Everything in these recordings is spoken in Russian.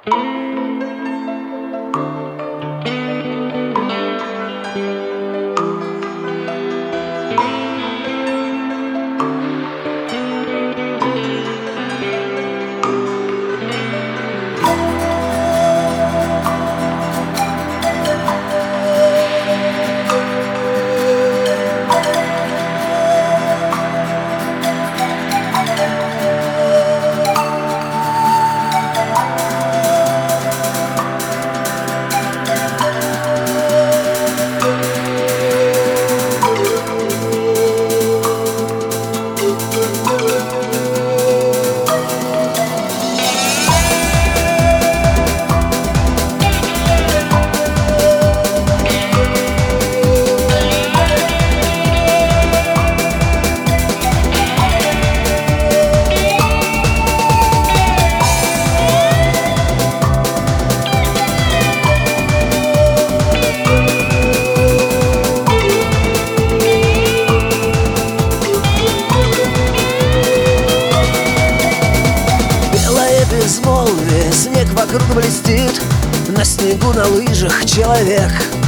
Безмолвие, снег вокруг блестит, на снегу на лыжах человек.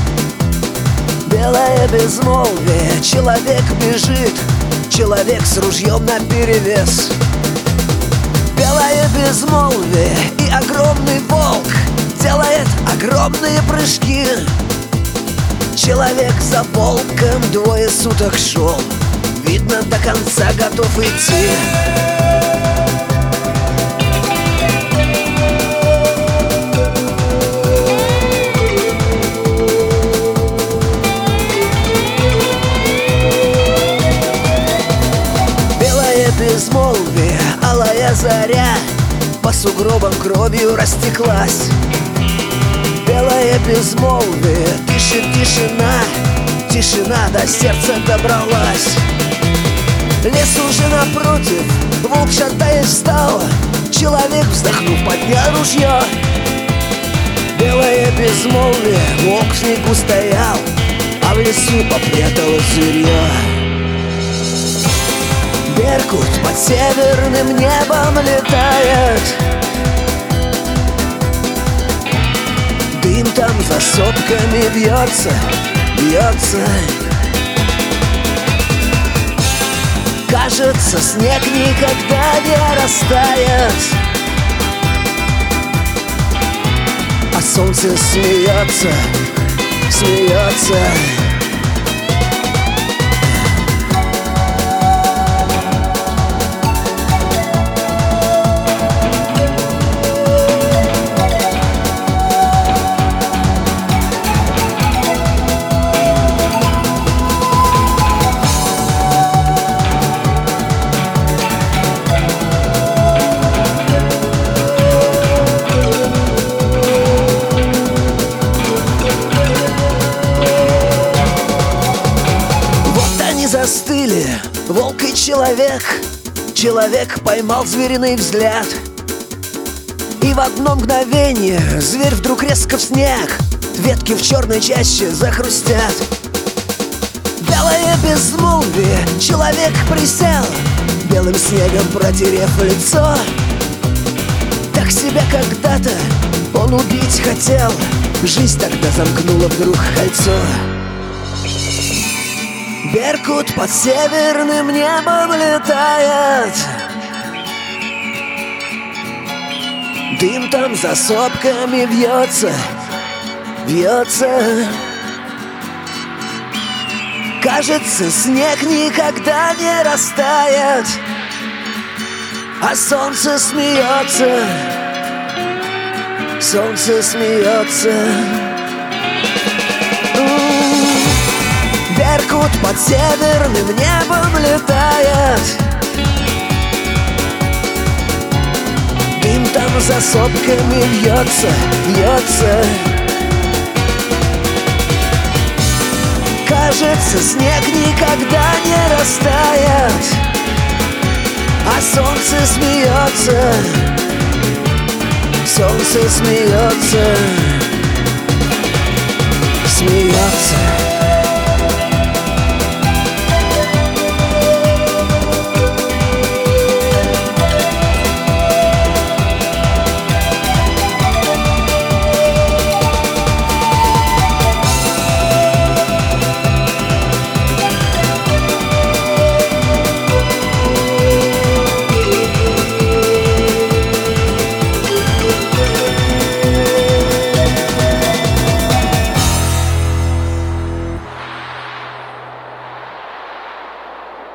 Белое безмолвие, человек бежит, человек с ружьем наперевес. Белое безмолвие и огромный волк делает огромные прыжки. Человек за волком 2 суток шел, видно, до конца готов идти. Безмолвие, алая заря по сугробам кровью растеклась. Белое безмолвие, дышит тишина, тишина до сердца добралась. Лес уже напротив, волк шатаясь встал, человек, вздохнув, поднял ружье. Белое безмолвие, волк в снегу стоял, а в лесу попряталось зверье. Беркут под северным небом летает, дым там за сопками вьется, вьется. Кажется, снег никогда не растает, а солнце смеется, смеется. Застыли волк и человек. Человек поймал звериный взгляд, и в одно мгновение зверь вдруг резко в снег. Ветки в черной чаще захрустят. Белое безмолвие, человек присел, белым снегом протерев лицо. Так себя когда-то он убить хотел, жизнь тогда замкнула вдруг кольцо. Беркут под северным небом летает, дым там за сопками вьется, вьется. Кажется, снег никогда не растает, а солнце смеется, солнце смеется. Беркут под северным небом летает, дым там за сопками вьется, вьется. Кажется, снег никогда не растает, а солнце смеется, солнце смеется, смеется.